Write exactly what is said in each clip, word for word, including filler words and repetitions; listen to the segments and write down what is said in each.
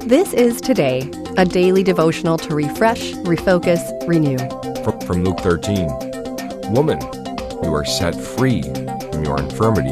This is Today, a daily devotional to refresh, refocus, renew. From, from Luke thirteen, Woman, you are set free from your infirmity.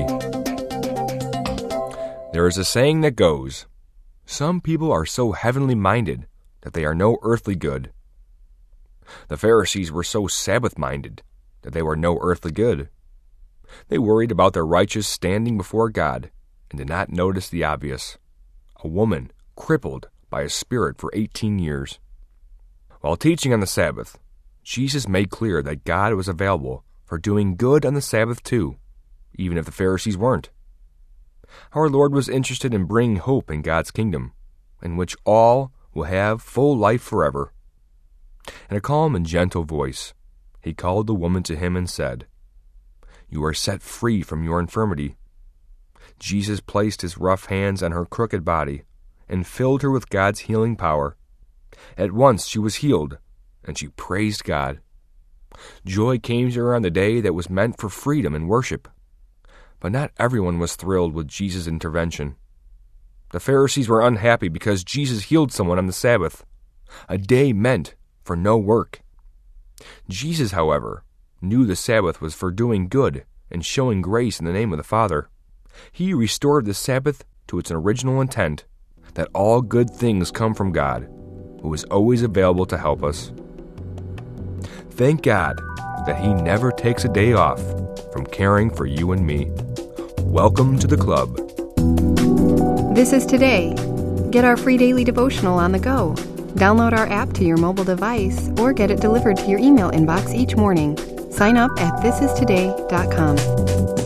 There is a saying that goes, some people are so heavenly minded that they are no earthly good. The Pharisees were so Sabbath-minded that they were no earthly good. They worried about their righteous standing before God and did not notice the obvious. A woman crippled by a spirit for eighteen years. While teaching on the Sabbath, Jesus made clear that God was available for doing good on the Sabbath too, even if the Pharisees weren't. Our Lord was interested in bringing hope in God's kingdom, in which all will have full life forever. In a calm and gentle voice, he called the woman to him and said, "You are set free from your infirmity." Jesus placed his rough hands on her crooked body and filled her with God's healing power. At once she was healed, and she praised God. Joy came to her on the day that was meant for freedom and worship. But not everyone was thrilled with Jesus' intervention. The Pharisees were unhappy because Jesus healed someone on the Sabbath, a day meant for no work. Jesus, however, knew the Sabbath was for doing good and showing grace in the name of the Father. He restored the Sabbath to its original intent, that all good things come from God, who is always available to help us. Thank God that He never takes a day off from caring for you and me. Welcome to the club. This is Today. Get our free daily devotional on the go. Download our app to your mobile device or get it delivered to your email inbox each morning. Sign up at this is today dot com.